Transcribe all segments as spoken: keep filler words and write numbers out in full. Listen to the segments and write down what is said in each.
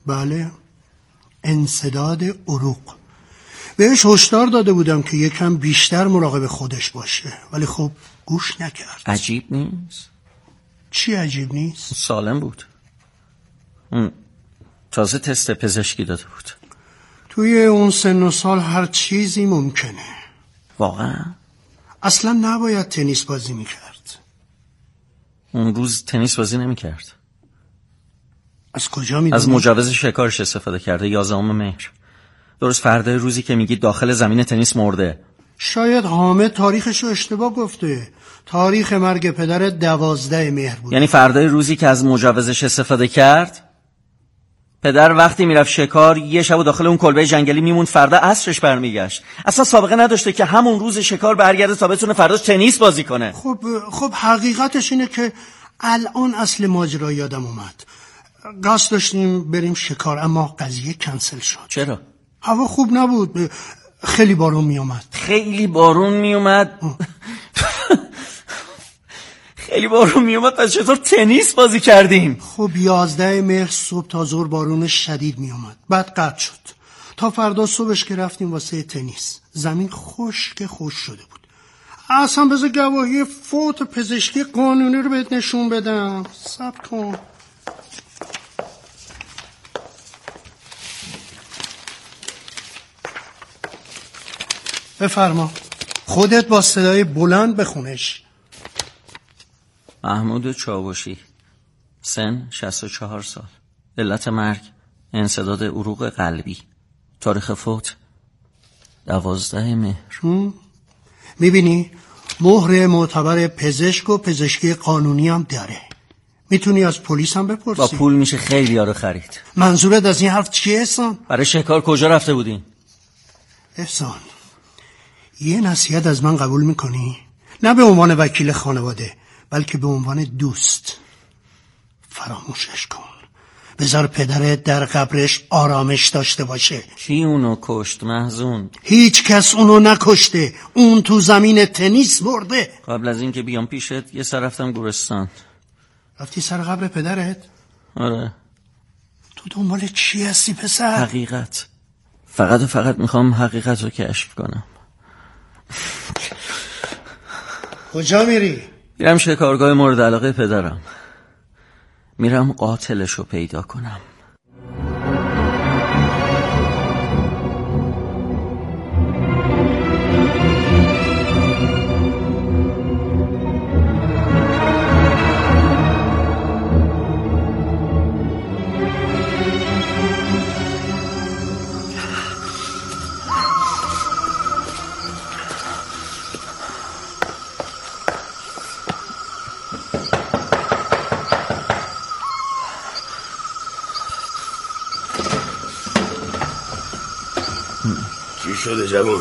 بله، انسداد عروق. بهش هشدار داده بودم که یکم بیشتر مراقب خودش باشه، ولی خب گوش نکرد. عجیب نیست؟ چی عجیب نیست؟ سالم بود. اون تازه تست پزشکی داده بود. توی اون سن و سال هر چیزی ممکنه. واقعا؟ اصلا نباید تنیس بازی میکرد. اون روز تنیس بازی نمیکرد. از کجا میدونی؟ از مجوز شکارش استفاده کرده. یازدهم مهر، درست فردای روزی که میگی داخل زمین تنیس مرده. شاید حامد تاریخشو اشتباه گفته. تاریخ مرگ پدر دوازده مهر بود. یعنی فردای روزی که از مجوزش استفاده کرد؟ پدر وقتی میرفت شکار یه شب داخل اون کلبه جنگلی میموند، فردا عصرش برمیگشت. اصلا سابقه نداشته که همون روز شکار برگرده تا بتونه فرداش تنیس بازی کنه. خب خب حقیقتش اینه که الان اصل ماجرا یادم اومد. قصد داشتیم بریم شکار اما قضیه کنسل شد. چرا؟ هوا خوب نبود، خیلی بارون میومد. خیلی بارون میومد؟ خیلی بارون میومد پس چطور تنیس بازی کردیم؟ خب یازده مهر صبح تا ظهر بارون شدید میومد، بعد قطع شد تا فردا صبحش که رفتیم واسه تنیس. زمین خشک خوش شده بود. اصلا بذار گواهی فوت پزشکی قانونی رو بهت نشون بدم. صبر کن. بفرما، خودت با صدای بلند بخونش. محمود چاوشی، سن شصت و چهار سال، علت مرگ انسداد عروق قلبی، تاریخ فوت دوازده مهر. میبینی مهر معتبر پزشک و پزشکی قانونی هم داره. میتونی از پلیس هم بپرسی. با پول میشه خیلی یارو خرید. منظورت از این حرف چیه احسان؟ برای شکار کجا رفته بودین؟ احسان، یه نصیحت از من قبول میکنی؟ نه به عنوان وکیل خانواده بلکه به عنوان دوست. فراموشش کن. بذار پدرت در قبرش آرامش داشته باشه. کی اونو کشت محزون؟ هیچ کس اونو نکشته. اون تو زمین تنیس مرده. قبل از این که بیام پیشت یه سر رفتم گورستان. رفتی سر قبر پدرت؟ آره. تو دنبال چی هستی پسر؟ حقیقت. فقط و فقط میخوام حقیقت رو کشف کنم. کجا میری؟ میرم شکارگاه مورد علاقه پدرم. میرم قاتلش رو پیدا کنم. چی شده جوون؟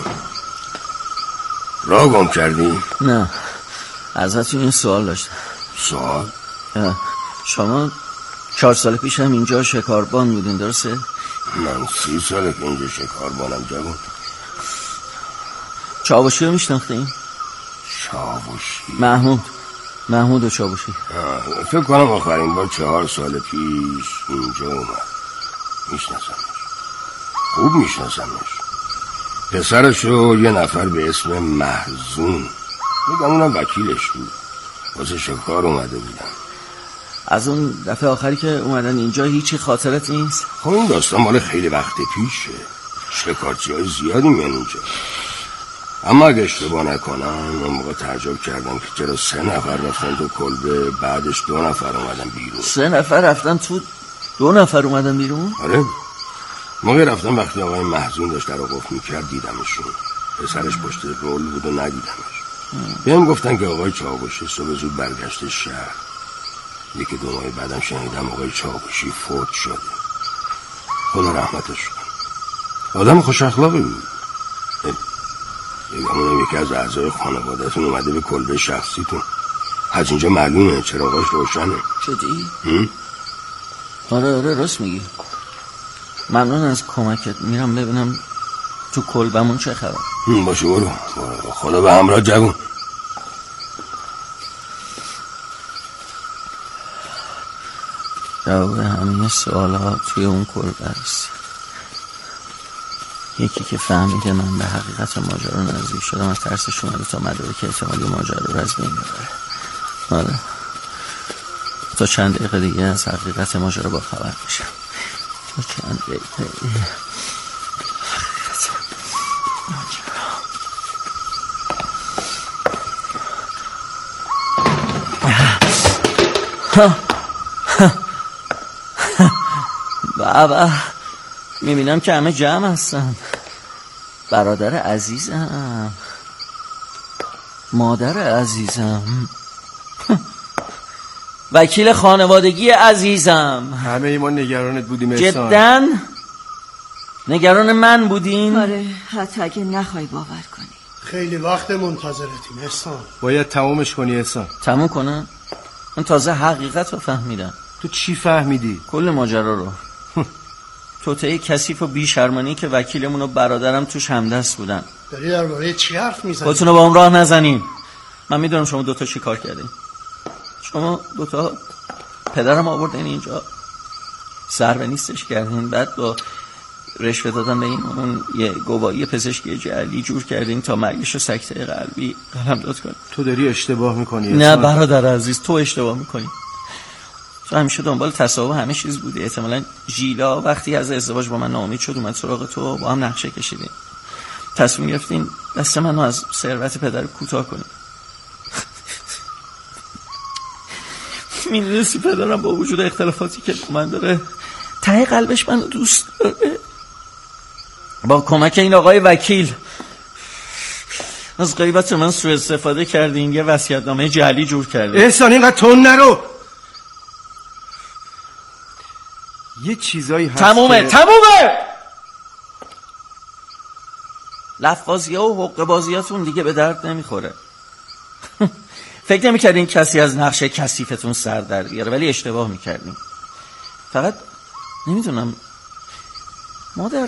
راه گم کردی؟ نه، ازتون این سوال داشتم. سوال؟ شما چهار سال پیش هم اینجا شکاربان بودین درسته؟ من سی ساله که اینجا شکاربانم جوون. چاوشی رو میشناختین؟ چاوشی؟ محمود محمود و چاوشی. فکر کنم آخرین بار چهار سال پیش اینجا اومد. میشناسمش، خوب میشناسمش. پسرشو یه نفر به اسم محزون، میگم اونم وکیلش بود، واسه شکار اومده بودن. از اون دفعه آخری که اومدن اینجا هیچی خاطرت نیست؟ خب این داستان مال خیلی وقت پیشه. شکارچی های زیادی میان اینجا، اما اگه اشتباه نکنم اون موقع تعجب کردم که چرا سه نفر رفتن تو کلبه، بعدش دو نفر اومدن بیرون. سه نفر رفتن تو، دو نفر اومدن بیرون؟ آره، موقع رفتم وقتی آقای محزون داشت در رو قفل میکرد دیدمشون. پسرش پشت رول بود و ندیدمش. بهم گفتن که آقای چاوشی صبح زود برگشته شهر. یکی دو ماه بعدم شنیدم آقای چاوشی فوت شده. خدا رحمتش کنه. آدم خوش اخلاقی بود. یکمونم یکی از اعضای خانواده‌تون اومده به کلبه شخصیتون. از اینجا معلومه چراغاش روشنه. شدی؟ آره آره راست میگی. ممنون از کمکت. میرم ببینم تو کلبمون چه خبر. باشه برو. خدا به همراه جوون. جواب همه سوالات توی اون کلبه است. یکی که فهمیده من به حقیقت ماجرا نزدیک شدم از ترسش اومده تا مدارک احتمالی ماجرا رو از بین ببره. آره، تا چند دقیقه دیگه از حقیقت ماجرا با خبر میشم. تا چند دقیقه حقیقت ماجرا. بابا میبینم که همه جمع هستن. برادر عزیزم، مادر عزیزم، وکیل خانوادگی عزیزم. همه ای ما نگرانت بودیم احسان. جداً نگران من بودین؟ آره، حتی اگه نخوای باور کنی. خیلی وقت منتظرتیم احسان. باید تمومش کنی احسان. تموم کنم؟ من تازه حقیقت رو فهمیدم. تو چی فهمیدی؟ کل ماجرا رو. توطئه کثیف و بی‌شرمانی که وکیلمون و برادرم توش همدست بودن. داری درباره چی حرف میزنی؟ خودتون رو با اون راه نزنین. من میدونم شما دوتا چی کار کردین. شما دوتا پدرم آوردین اینجا، سر به نیستش کردین، بعد با رشوه دادن به این اون یه گواهی پزشکی جعلی جور کردین تا مرگش رو سکته قلبی قلمداد کنین. تو داری اشتباه میکنی. نه برادر عزیز، تو اشتباه میکنی. تو همیشه دنبال تصاحب همه چیز بودی. احتمالاً ژیلا وقتی از ازدواج با من ناامید شد اومد سراغ تو، با هم نقشه کشیدین، تصمیم گرفتین دست منو از ثروت پدر کوتاه کنین. میدونستی پدرم با وجود اختلافاتی که من داره ته قلبش منو دوست داره. با کمک این آقای وکیل از غیبت من سوء استفاده کردین، یه وصیت‌نامه جعلی جور کردین. احسان اینقدر تون نرو. یه چیزایی هست تمومه که... تمومه لفظازی ها و حقه بازیاتون دیگه به درد نمیخوره. فکر نمی کردین کسی از نقشه کثیفتون سر در بیاره، ولی اشتباه میکردین. فقط نمیدونم مادر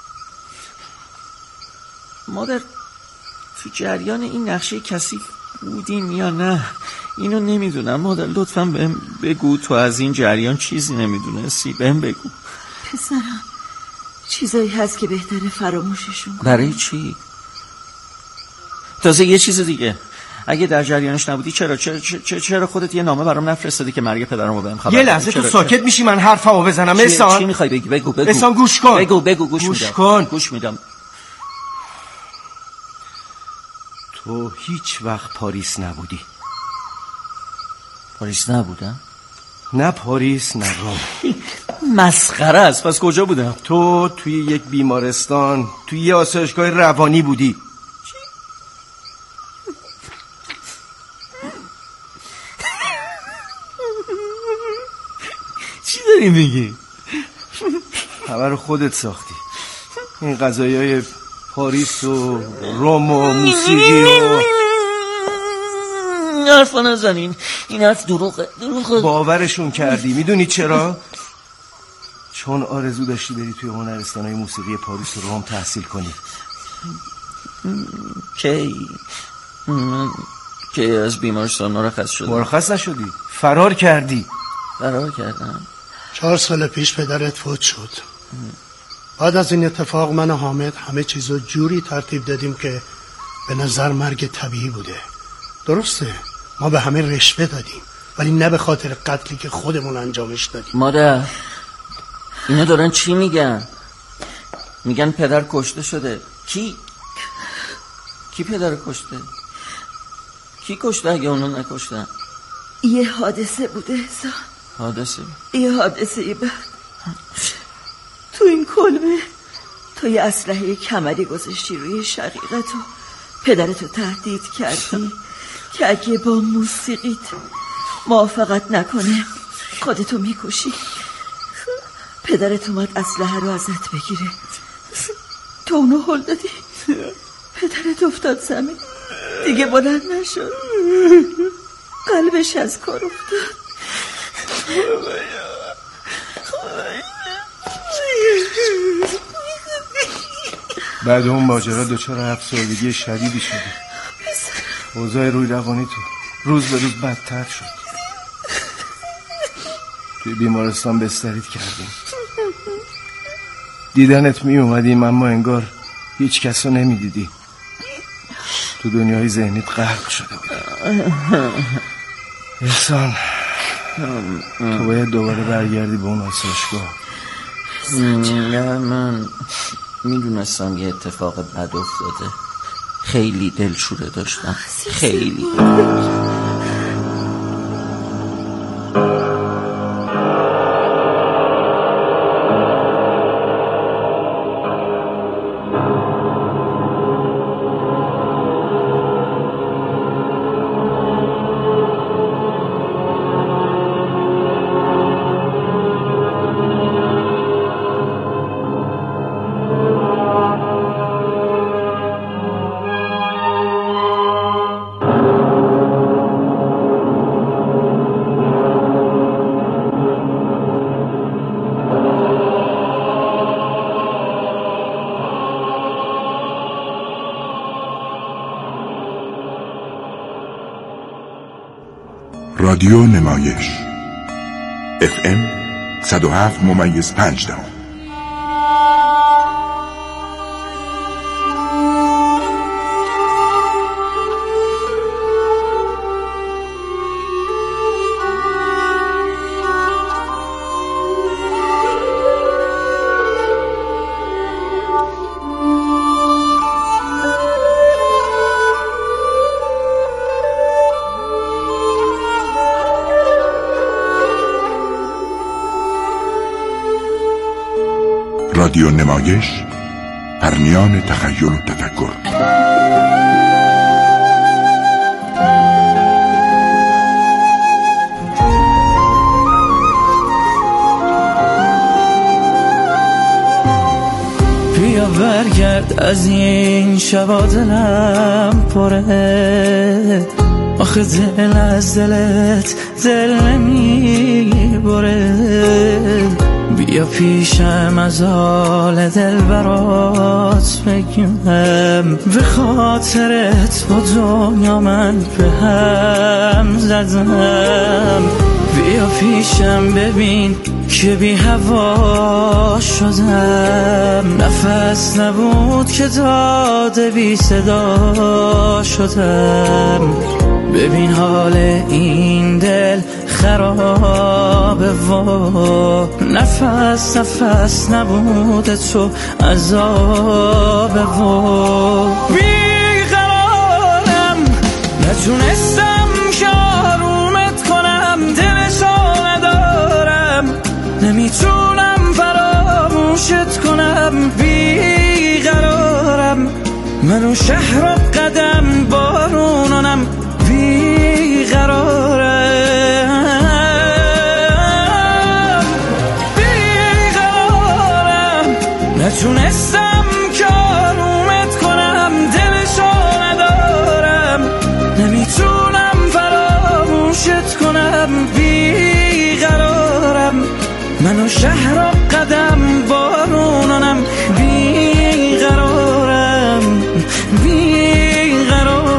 مادر تو جریان این نقشه کثیف بودین یا نه اینو نمیدونم. مادر لطفاً بهم بگو، تو از این جریان چیزی نمیدونستی، بهم بگو. پسرم چیزایی هست که بهتره فراموششون کنی. برای چی؟ تازه یه چیز دیگه، اگه در جریانش نبودی چرا چرا, چرا, چرا خودت یه نامه برام نفرستادی که مرگ پدرمو بهم خبر بدی؟ یه لحظه تو ساکت میشی من حرفمو بزنم. احسان چی میخوای بگی؟ بگو بگو. احسان گوش کن. بگو بگو گوش, گوش میدم. کن. گوش میدم. تو هیچ وقت پاریس نبودی. پاریس نبودم؟ نه پاریس نه روم. مسخره است. پس کجا بودم؟ تو توی یک بیمارستان، توی یه آسایشگاه روانی بودی. چی داری میگی؟ همه رو خودت ساختی. این قضایای پاریس و روم و موسیقی و حرفا نزنین، این حرف دروغه دروغه. باورشون کردی. میدونی چرا؟ چون آرزو داشتی بری توی هنرستانهای موسیقی پاریس و روم تحصیل کنی. کی من کی از بیمارستان مرخص شدم. مرخص نشدی، فرار کردی. فرار کردم. چهار سال پیش پدرت فوت شد. بعد از این اتفاق من و حامد همه چیزو جوری ترتیب دادیم که به نظر مرگ طبیعی بوده. درسته ما به همه رشوه دادیم، ولی نه به خاطر قتلی که خودمون انجامش دادیم. مادر اینا دارن چی میگن؟ میگن پدر کشته شده. کی؟ کی پدر کشته؟ کی کشته اگه اونو نکشتن؟ یه حادثه بوده احسان. حادثه؟ یه حادثه بعد تو این کلبه تو یه اسلحه کمری گذاشتی روی شقیقتو، پدرتو تهدید کردی که اگه با موسیقیت موافقت نکنه خودتو میکشی. پدرت اومد اسلحه رو ازت بگیره، تو اونو هل دادی. پدرت افتاد زمین، دیگه بلند نشد، قلبش از کار افتاد. بعد اون ماجرا دچار افسردگی شدیدی شدی. اوضاع روی روانی تو روز به روز بدتر شد. توی بیمارستان بستریت کردیم. دیدنت می اومدیم اما انگار هیچ کس رو نمی دیدی. تو دنیای ذهنیت غرق شده بودی. احسان تو باید دوباره برگردی به اون آسایشگاه. من میدونستم یه اتفاق بد افتاده. خیلی دلشوره داشتم، خیلی. رادیو نمایش اف ام صد و هفت ممیز پنج دهم. رادیو نمایش، پرنیان تخیل و تفکر. بیا برگرد از این شبا دلم پره، آخه دل از دلت دل نمی بره. بیا پیشم از حال دل برات بگم، به خاطرت با دنیا من به هم زدم. بیا پیشم ببین که بی هوا شدم، نفس نبود که داده بی صدا شدم. ببین حال این دل خرابه و نفس نفس نبود تو عذابه و بیقرارم، نتونستم که آرومت کنم، دلشو ندارم، نمیتونم فراموشت کنم. بیقرارم، منو شهر و قدم بارونانم، بیقرارم بیقرارم، نتونستم که آرومت کنم، دلشو ندارم، نمیتونم فراموشت کنم. بیقرارم، منو شهر و قدم بارونانم، بیقرارم بیقرارم.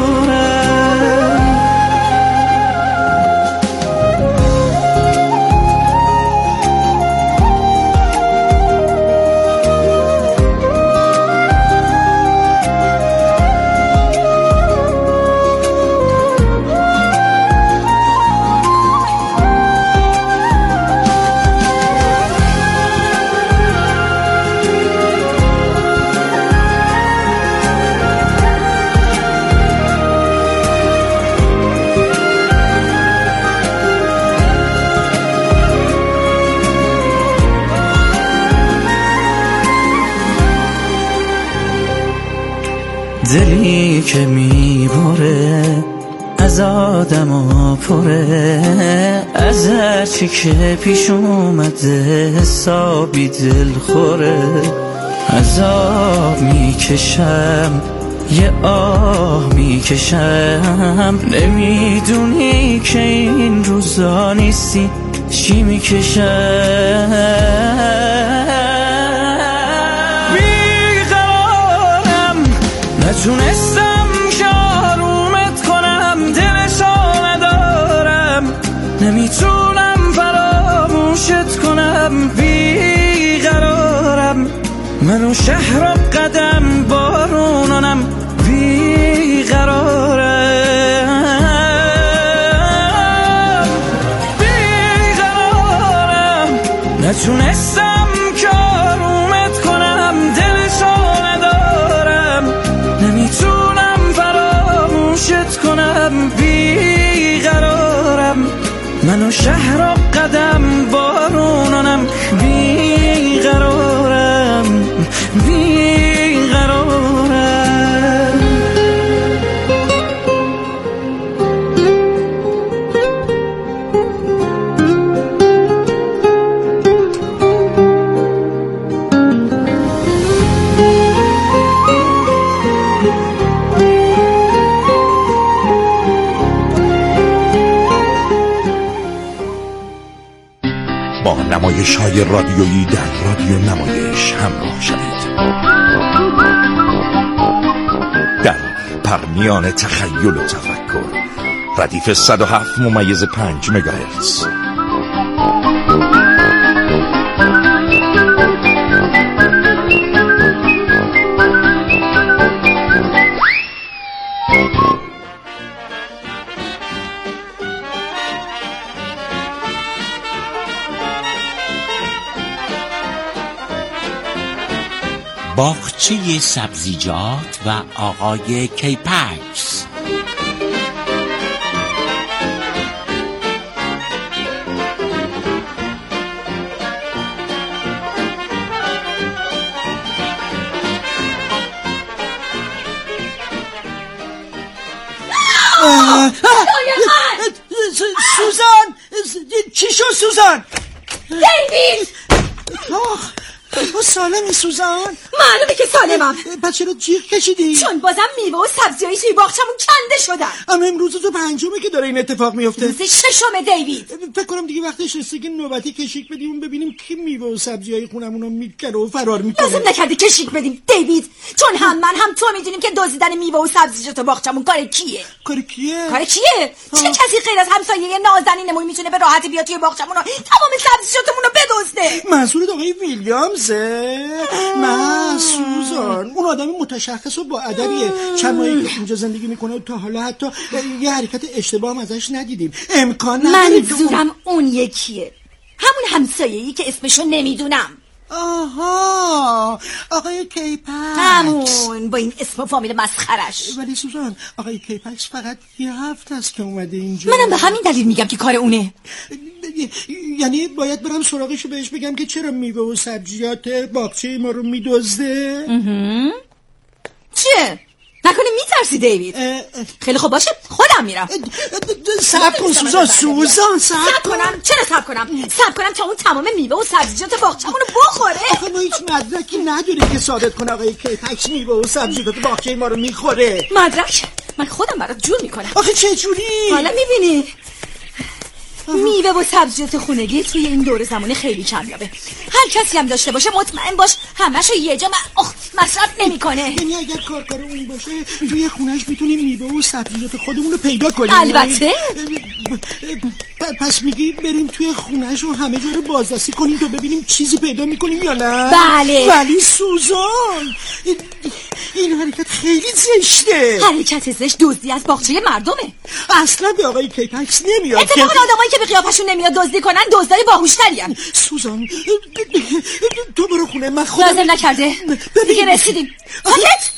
دلی که میبره از آدم و پره، از هرچی که پیش اومده حسابی دل خوره. عذاب میکشم یه آه میکشم، نمیدونی که این روزا نیستی چی میکشم. بیقرارم، نتونستم که آرومت کنم، دلشو ندارم، نمیتونم فراموشت منو شهر و قدم بارونانم بیقرارم بیقرارم نتونستم کارومت کنم دلشو ندارم نمیتونم فراموشت کنم بیقرارم منو شهر و قدم بارونانم بیقرارم بیقرارم نمایش‌های رادیویی در رادیو نمایش همراه شوید. در پرمیان تخیل و تفکر ردیف صد و هفت ممیز پنج مگاهرتز. باغچه سبزیجات و آقای کیپکس. سوزان چی شد سوزان؟ دیوید سالمی سوزان؟ معلومه که سالمم. پس چرا جیغ کشیدی؟ چون بازم میوه و سبزیایی توی باغچمون کنده شدن. اما امروز تو پنجمه که داره این اتفاق میفته. روز ششمه دیوید. فکر کنم دیگه وقتش رسیده که نوبتی کشیک بدیم ببینیم کی میوه و سبزیای خونمون رو میکنه و فرار میکنه. لازم نکرده کشیک بدیم دیوید، چون هم من هم تو میدونیم که دزدیدن میوه و سبزیجات باغچمون کار کیه؟ کار کیه؟ کار کیه؟ چه کسی غیر از همسایه نازنینمون میتونه به راحتی بیاد توی باغچمون و تمام سبزیجاتمون رو بدزده؟ منظورت آقای ویلیامزه؟ نه سوزان، اون آدم متشخص و با ادبیه. چند ماهی که اینجا زندگی میکنه تا حالا حتی یه حرکت اشتباه هم ازش ندیدیم. امکان نداره. منظورم اون یکیه، همون همسایه‌ای که اسمشو نمیدونم. آها، آقای کیپکس. همون با این اسم و فامیل مسخرش. ولی سوزان، آقای کیپکس فقط یه هفته است که اومده اینجا. منم به همین دلیل میگم که کار اونه. یعنی باید برم سراغشو بهش بگم که چرا میوه و سبزیات باغچه ما رو میدزده؟ چیه؟ نکنه میترسی دیوید؟ خیلی خوب باشه، خودم میرم. صبر کن سوزان، سوزان صبر کنم. چرا صبر کنم؟ صبر کنم تا اون تمام میوه و سبزیجات باغچمون رو بخوره. آخه ما هیچ مدرکی نداریم که ثابت کنه آقای کیپکس میوه و سبزیجات باغچه ما رو میخوره. مدرک؟ من خودم برات جور میکنم. آخه چه جوری؟ حالا میبینی میوه و سبزیجات خونگی توی این دور زمانی خیلی کمیابه. هر کسی هم داشته باشه مطمئن باش همشو یه جا مصرف نمیکنه. یعنی اگر کارکار اون باشه توی خونش میتونیم میوه و سبزیجات خودمون رو پیدا کنیم. البته. پس میگی بریم توی خونش و همه جا رو بازرسی کنیم تا ببینیم چیزی پیدا میکنیم یا نه؟ بله. ولی سوزان این حرکت خیلی زشته. حرکت زشت دزدی از باغچه مردمه. اصلا به آقای کیپکس نمیاد. اتفاقا آدمایی که به قیافشون نمیاد دزدی کنن دزدای باهوشتری ان. سوزان تو برو خونه، من خودم لازم نکرده. دیگه رسیدیم. حالت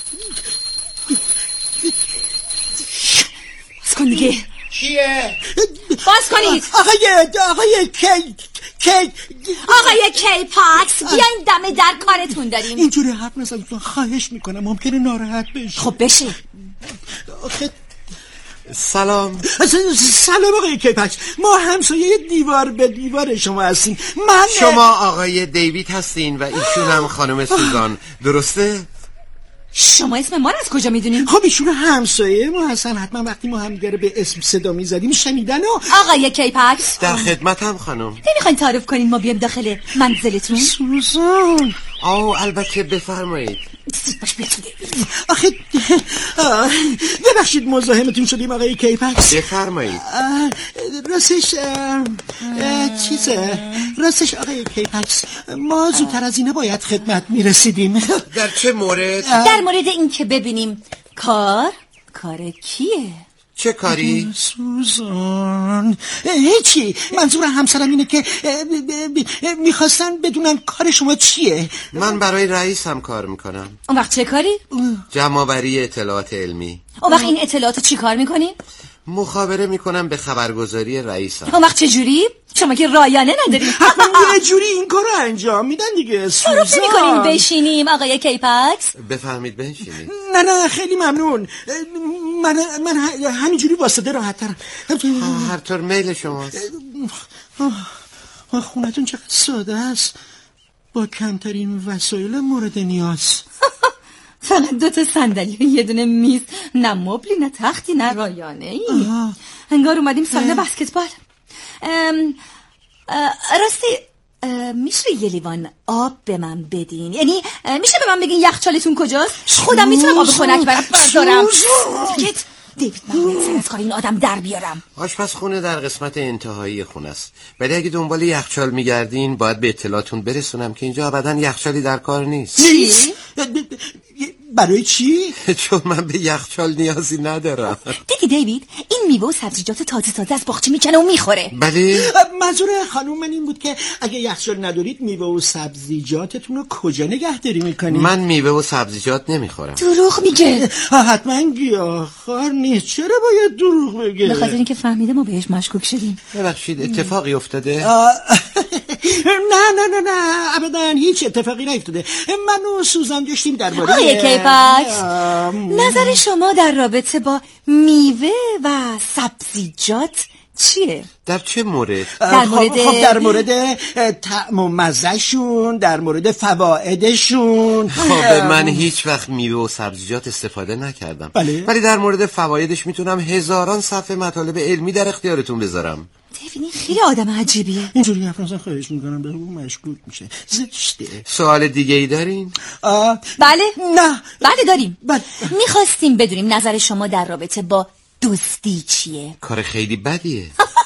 باز کن دیگه. کیه؟ باز کنید. آقای آقای کی کی آقای کیپکس بیاین دم در کارتون داریم. اینجوری حرف نزن، خواهش میکنم، ممکنه ناراحت بشه. خب بشه. آخه سلام. سلام آقای کیپکس، ما همسایه دیوار به دیوار شما هستیم. من شما آقای دیوید هستین و ایشون هم خانم سوزان، درسته؟ شما اسم ما رو از کجا میدونین؟ خب ایشون همسایه ما هستن، حتما وقتی ما همدیگه رو به اسم صدا میزدیم شنیدن. و آقای کیپکس در خدمتم خانم. نمیخواین تعارف کنین ما بیام داخل منزلتون؟ سوزان آه البته بفرمایید. آخه ببخشید مزاحمتون شدیم آقای کیپکس. بفرمایید. راستش چیزه راستش آقای کیپکس ما زودتر از اینه باید خدمت میرسیدیم. در چه مورد؟ در مورد این که ببینیم کار کار کیه؟ چه کاری؟ سوزان هیچی، منظور همسرم اینه که میخواستن بدونن کار شما چیه. من برای رئیسم کار میکنم. اون وقت چه کاری؟ جمع‌آوری اطلاعات علمی. اون وقت این اطلاعات چی کار میکنین؟ مخابره میکنم به خبرگزاری رئیسم. اون وقت چه جوری؟ شما که رایانه ندارید. یه جوری این کارو انجام میدن دیگه. سوزان تعارف نمی‌کنین بشینیم آقای کیپکس؟ بفهمید بنشینید. نه نه خیلی ممنون. من من همینجوری واسطه راحت‌ترم. هر طور میل شماست. خونتون چقدر ساده است با کمترین وسایل مورد نیاز. فقط دو تا صندلی و یه دونه میز، نه مبلی نه تختی نه رایانه ای. انگار اومدیم سالن بسکتبال. راستی میشه یه لیوان آب به من بدین؟ یعنی میشه به من بگین یخچالتون کجاست؟ خودم میتونم آب خنک برام بردارم. دیوید من باید از کار این آدم در بیارم. آشپزخونه در قسمت انتهایی خونه است، ولی اگه دنبال یخچال میگردین باید به اطلاعتون برسونم که اینجا ابدا یخچالی در کار نیست. نیست؟ برای چی؟ چون من به یخچال نیازی ندارم. دیدی دیوید این میوه و سبزیجات تازه تازه از باغچه میکنه و میخوره. بله منظور خانوم من این بود که اگه یخچال ندارید میوه و سبزیجاتتون رو کجا نگهداری میکنید؟ من میوه و سبزیجات نمیخورم. دروغ میگه. حتما گیاهخوار نیست. چرا باید دروغ بگه؟ به خاطر اینکه فهمیده ما بهش مشکوک شدیم. ببخشید اتفاقی افتاده؟ نه نه نه نه ابدا هیچ اتفاقی نیفتاده. من و سوزان داشتیم درباره آقای کیپکس نظر شما در رابطه با میوه و سبزیجات چیه؟ در چه مورد؟ در مورد خب در مورد طعم و مزهشون، در مورد فوایدشون. خب من هیچ وقت میوه و سبزیجات استفاده نکردم، بله؟ ولی در مورد فوایدش میتونم هزاران صفحه مطالب علمی در اختیارتون بذارم. دیوید خیلی آدم عجیبیه. اینجوری حرف نزن خواهش میکنم، به اون مشکوک میشه. زشته. سوال دیگه ای دارین؟ بله نه بله داریم. بله. میخواستیم بدونیم نظر شما در رابطه با دزدی چیه؟ کار خیلی بدیه.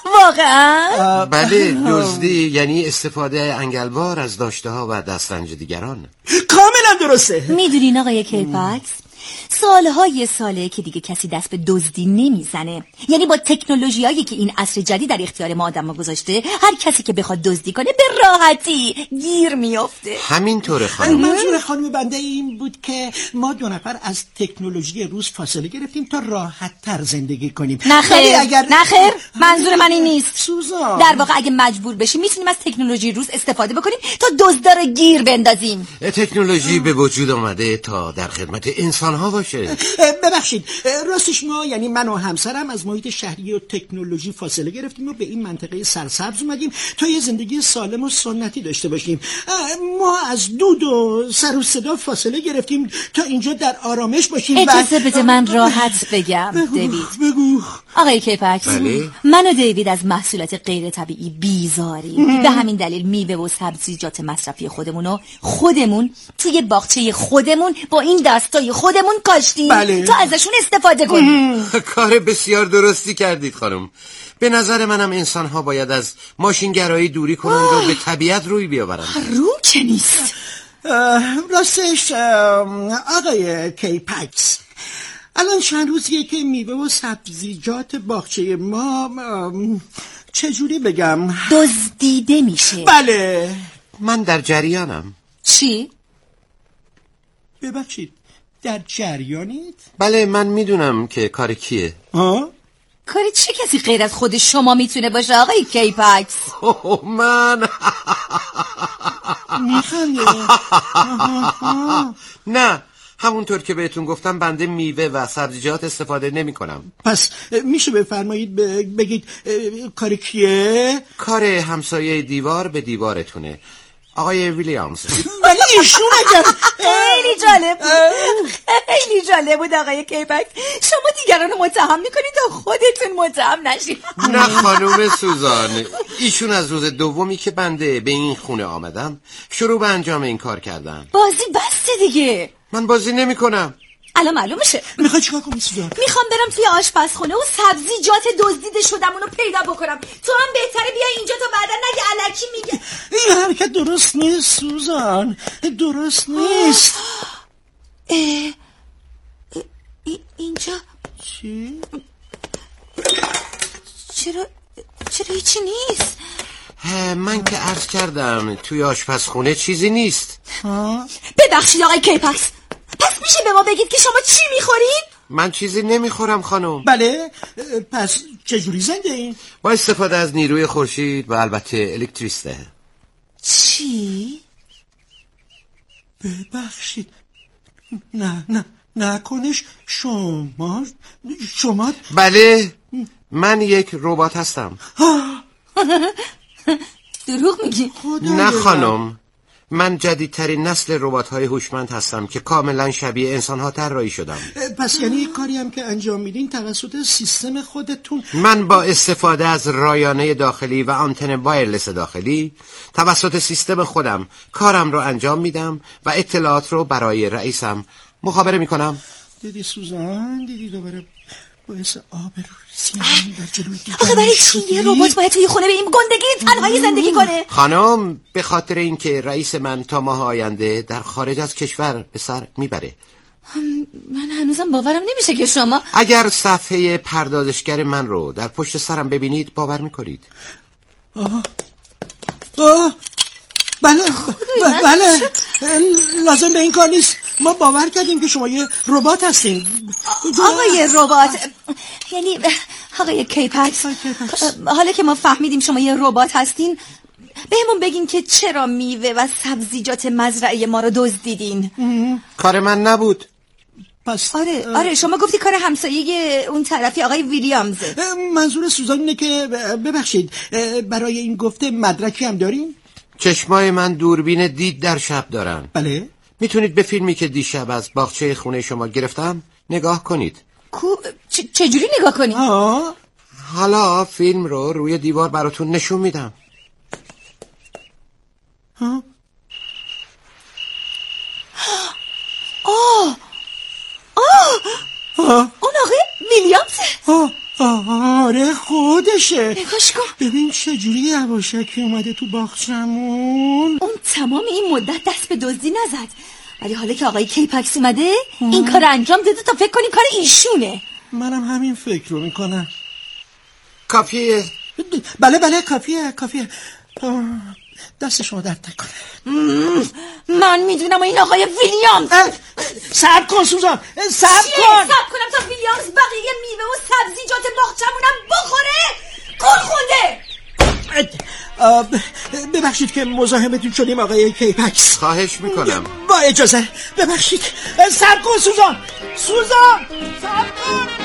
واقعا؟ بله دزدی یعنی استفاده انگلوار از داشته ها و دسترنج دیگران. کاملا درسته. میدونین آقای کیپکس سالهای ساله که دیگه کسی دست به دزدی نمیزنه، یعنی با تکنولوژیایی که این عصر جدید در اختیار ما آدم گذاشته هر کسی که بخواد دزدی کنه به راحتی گیر میافته. همینطوره خانم. منظور خانم بنده این بود که ما دو نفر از تکنولوژی روز فاصله گرفتیم تا راحت تر زندگی کنیم. نخیر اگر... نخیر منظور من این نیست. سوزان در واقع اگه مجبور بشیم میتونیم از تکنولوژی روز استفاده بکنیم تا دزدا رو گیر بندازیم. تکنولوژی به وجود آمده تا در خدمت انسان‌ها باشه. ببخشید راستش ما یعنی من و همسرم از محیط شهری و تکنولوژی فاصله گرفتیم و به این منطقه سرسبز اومدیم تا یه زندگی سالم و سنتی داشته باشیم. ما از دود و سر و صدا فاصله گرفتیم تا اینجا در آرامش باشیم. اجازه بده من راحت بگم. بگو. دیوید بگو. آقای کیپکس بله؟ من و دیوید از محصولات غیر طبیعی بیزاریم. به همین دلیل میوه و سبزیجات مصرفی خودمونو خودمون توی باغچه خودمون با این دستای خودمون کاشتیم. بله. تا ازشون استفاده کنیم. کار بسیار درستی کردید خانم. به نظر منم انسان ها باید از ماشینگرایی دوری کنند و به طبیعت روی بیاورند. رو که نیست. راستش آقای کیپکس الان چند روزیه که میوه و سبزیجات باغچه ما چجوری بگم دزدیده میشه. بله من در جریانم. چی؟ ببخشید در جریانید؟ بله من میدونم که کار کیه. ها؟ کاری چه کسی غیر از خود شما میتونه باشه آقای کیپکس؟ اوه من میخنده. نه همونطور که بهتون گفتم بنده میوه و سبزیجات استفاده نمی کنم. پس میشه بفرمایید بگید کار کیه؟ کار همسایه دیوار به دیوارتونه. آقای ویلیامز. ولی ایشون اگر خیلی جالب بود خیلی جالب بود آقای کیپکس. شما دیگران رو متهم میکنید تا خودتون متهم نشید. نه خانم سوزان، ایشون از روز دومی که بنده به این خونه آمدم شروع به انجام این کار کردن. بازی بسته دیگه. من بازی نمی کنم. الان معلوم میشه. میخوای چیکار کنی سوزان؟ میخوام برم توی آشپزخونه و سبزیجات دزدیده شدمون رو پیدا بکنم. تو هم بهتره بیا اینجا تا بعدا نگه الکی میگه. این حرکت درست نیست سوزان، درست نیست. اه اه اینجا چی؟ چرا چرا هیچی نیست؟ من که عرض کردم توی آشپزخونه چیزی نیست. ببخشید آقای کیپکس، پس میشه به ما بگید که شما چی میخورید؟ من چیزی نمیخورم خانم. بله، پس چجوری زنده این؟ با استفاده از نیروی خورشید و البته الکتریسته. چی؟ ببخشید، نه نه نکنش شما شما بله، من یک ربات هستم. دروغ میگی؟ نه خانم، من جدیدترین نسل ربات‌های هوشمند هستم که کاملا شبیه انسان‌ها طراحی شدم. پس یعنی کاری هم که انجام میدین توسط سیستم خودتون؟ من با استفاده از رایانه داخلی و آنتن وایرلس داخلی توسط سیستم خودم کارم رو انجام میدم و اطلاعات رو برای رئیسم مخابره میکنم. دیدی سوزان، دیدی دوباره باعث آبروریزی در جلوی دیگران. آخه برای چی یه ربات باید توی خونه به این گندگی تنهایی زندگی کنه؟ خانم، به خاطر اینکه رئیس من تا ماه آینده در خارج از کشور به سر میبره. من هنوزم باورم نمیشه که شما اگر صفحه پردازشگر من رو در پشت سرم ببینید باور میکنید. آه آه بله بله لازم به این کار نیست. ما باور کردیم که شما یه ربات هستین. آقای ربات، یعنی آقای کیپکس، حالا که ما فهمیدیم شما یه ربات هستین، بهمون بگین که چرا میوه و سبزیجات مزرعه ما رو دزدیدین؟ کار من نبود. پس آره آره شما گفتی کار همسایه اون طرفی آقای ویلیامزه. منظور سوزان اینه که ببخشید برای این گفته مدرکی هم دارین؟ چشمای من دوربین دید در شب دارن. بله. میتونید به فیلمی که دیشب از باغچه خونه شما گرفتم نگاه کنید. کو چجوری نگاه کنید؟ آه. حالا فیلم رو روی دیوار براتون نشون میدم. ها؟ آه آه آه اون آقای ویلیامزه. آه آره خودشه. نگاش کن ببین چجوری یواشکی اومده تو باغچمون. اون تمام این مدت دست به دزدی نزد، ولی حالا که آقای کیپکس اومده این کار انجام داده تا فکر کنی کار ایشونه. منم همین فکر رو میکنم. کافیه؟ بله بله کافیه کافیه. دست شما درد نکنه. من میدونم این آقای ویلیامز. صبر کن سوزان، صبر کن. صبر کنم تا ویلیامز بقیه میوه و سبزیجات باغچمونم بخوره؟ گل خونده. ببخشید که مزاحمتون شدیم آقای کیپکس. خواهش میکنم. با اجازه ببخشید. صبر کن سوزان، سوزان صبر کن.